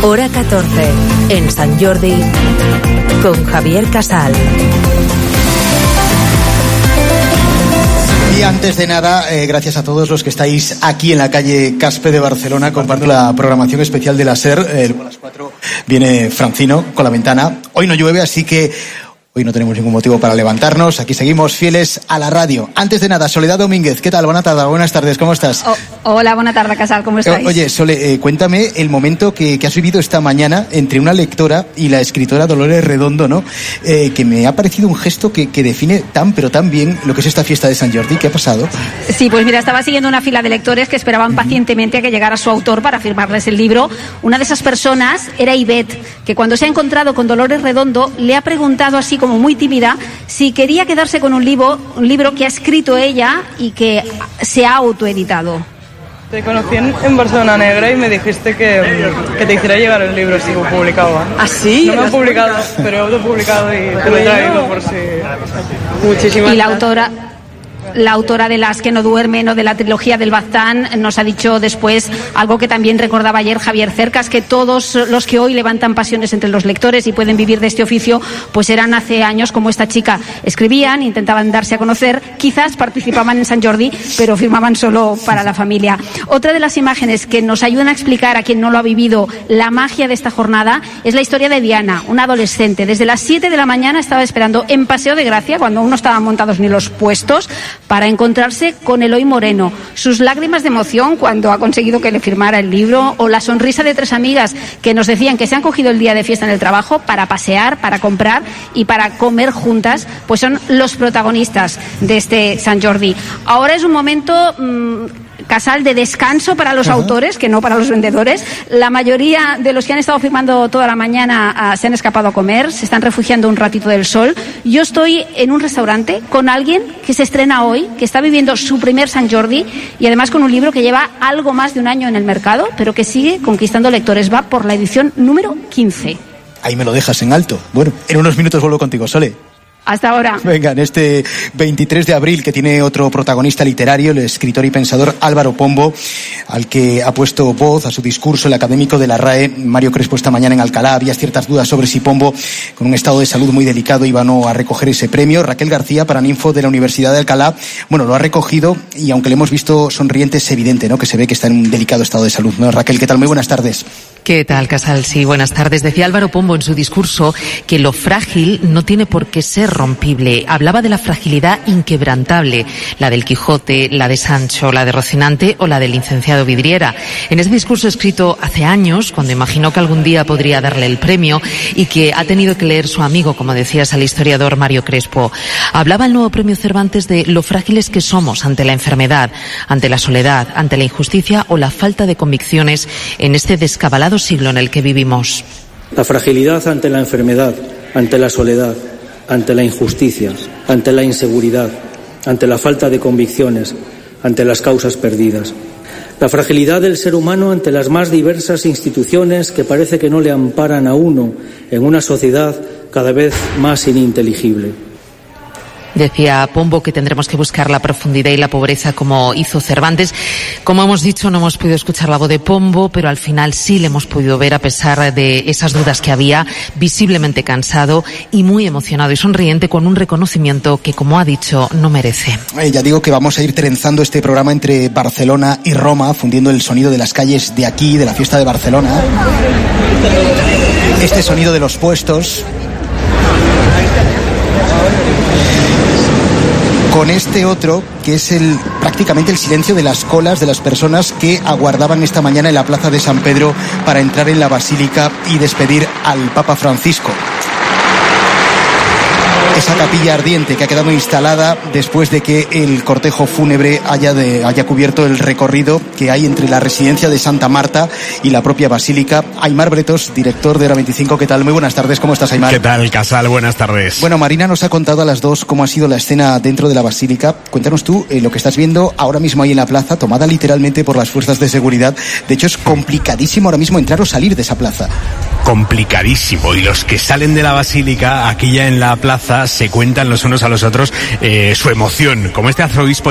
Hora 14, en Sant Jordi, con Javier Casal. Y antes de nada, gracias a todos los que estáis aquí en la calle Caspe de Barcelona compartiendo la programación especial de la SER. A las 4 viene Francino con la ventana. Hoy no llueve, así que hoy no tenemos ningún motivo para levantarnos. Aquí seguimos fieles a la radio. Antes de nada, Soledad Domínguez, ¿qué tal? Buenas tardes, ¿cómo estás? Hola, buena tarde, Casal, ¿cómo estáis? Oye, Sole, cuéntame el momento que has vivido esta mañana entre una lectora y la escritora Dolores Redondo, ¿no? Que me ha parecido un gesto que define pero tan bien lo que es esta fiesta de Sant Jordi. ¿Qué ha pasado? Sí, pues mira, estaba siguiendo una fila de lectores que esperaban pacientemente a que llegara su autor para firmarles el libro. Una de esas personas era Ivette, que cuando se ha encontrado con Dolores Redondo le ha preguntado así como muy tímida si quería quedarse con un libro que ha escrito ella y que se ha autoeditado. Te conocí en Barcelona Negra y me dijiste que te hiciera llegar el libro si lo publicaba. ¿Ah, sí? No me han publicado, pero he autopublicado y te lo he traído por si... Muchísimas gracias. La autora de Las que no duermen o de la trilogía del Baztán nos ha dicho después algo que también recordaba ayer Javier Cercas, que todos los que hoy levantan pasiones entre los lectores y pueden vivir de este oficio, pues eran hace años como esta chica. Escribían, intentaban darse a conocer, quizás participaban en Sant Jordi, pero firmaban solo para la familia. Otra de las imágenes que nos ayudan a explicar a quien no lo ha vivido la magia de esta jornada es la historia de Diana, una adolescente. Desde las 7 de la mañana estaba esperando en Paseo de Gracia, cuando aún no estaban montados ni los puestos, para encontrarse con Eloy Moreno. Sus lágrimas de emoción cuando ha conseguido que le firmara el libro, o la sonrisa de tres amigas que nos decían que se han cogido el día de fiesta en el trabajo para pasear, para comprar y para comer juntas, pues son los protagonistas de este Sant Jordi. Ahora es un momento... Casal, de descanso para los autores, que no para los vendedores. La mayoría de los que han estado firmando toda la mañana se han escapado a comer, se están refugiando un ratito del sol. Yo estoy en un restaurante con alguien que se estrena hoy, que está viviendo su primer Sant Jordi y además con un libro que lleva algo más de un año en el mercado, pero que sigue conquistando lectores. Va por la edición número 15. Ahí me lo dejas en alto. Bueno, en unos minutos vuelvo contigo, Sole. Hasta ahora. Venga, en este 23 de abril que tiene otro protagonista literario, el escritor y pensador Álvaro Pombo, al que ha puesto voz a su discurso el académico de la RAE, Mario Crespo, esta mañana en Alcalá. Había ciertas dudas sobre si Pombo, con un estado de salud muy delicado, iba o no a recoger ese premio. Raquel García, paraninfo de la Universidad de Alcalá, bueno, lo ha recogido y aunque le hemos visto sonriente, es evidente, ¿no?, que se ve que está en un delicado estado de salud, ¿no? Raquel, ¿qué tal? Muy buenas tardes. ¿Qué tal, Casal? Sí, buenas tardes. Decía Álvaro Pombo en su discurso que lo frágil no tiene por qué ser rompible. Hablaba de la fragilidad inquebrantable, la del Quijote, la de Sancho, la de Rocinante o la del licenciado Vidriera. En ese discurso escrito hace años, cuando imaginó que algún día podría darle el premio y que ha tenido que leer su amigo, como decías, al historiador Mario Crespo, hablaba el nuevo premio Cervantes de lo frágiles que somos ante la enfermedad, ante la soledad, ante la injusticia o la falta de convicciones en este descabalado siglo en el que vivimos. La fragilidad ante la enfermedad, ante la soledad, ante la injusticia, ante la inseguridad, ante la falta de convicciones, ante las causas perdidas. La fragilidad del ser humano ante las más diversas instituciones que parece que no le amparan a uno en una sociedad cada vez más ininteligible. Decía Pombo que tendremos que buscar la profundidad y la pobreza como hizo Cervantes. Como hemos dicho, no hemos podido escuchar la voz de Pombo, pero al final sí le hemos podido ver, a pesar de esas dudas que había, visiblemente cansado y muy emocionado y sonriente, con un reconocimiento que, como ha dicho, no merece. Ya digo que vamos a ir trenzando este programa entre Barcelona y Roma, fundiendo el sonido de las calles de aquí, de la fiesta de Barcelona. Este sonido de los puestos, con este otro, que es prácticamente el silencio de las colas de las personas que aguardaban esta mañana en la plaza de San Pedro para entrar en la basílica y despedir al Papa Francisco. Esa capilla ardiente que ha quedado instalada después de que el cortejo fúnebre haya cubierto el recorrido que hay entre la residencia de Santa Marta y la propia basílica. Aimar Bretos, director de Hora 25, ¿qué tal? Muy buenas tardes, ¿cómo estás, Aimar? ¿Qué tal, Casal? Buenas tardes. Bueno, Marina nos ha contado a las dos cómo ha sido la escena dentro de la basílica. Cuéntanos tú lo que estás viendo ahora mismo ahí en la plaza, tomada literalmente por las fuerzas de seguridad. De hecho, es complicadísimo ahora mismo entrar o salir de esa plaza. Complicadísimo, y los que salen de la basílica, aquí ya en la plaza, se cuentan los unos a los otros su emoción, como este arzobispo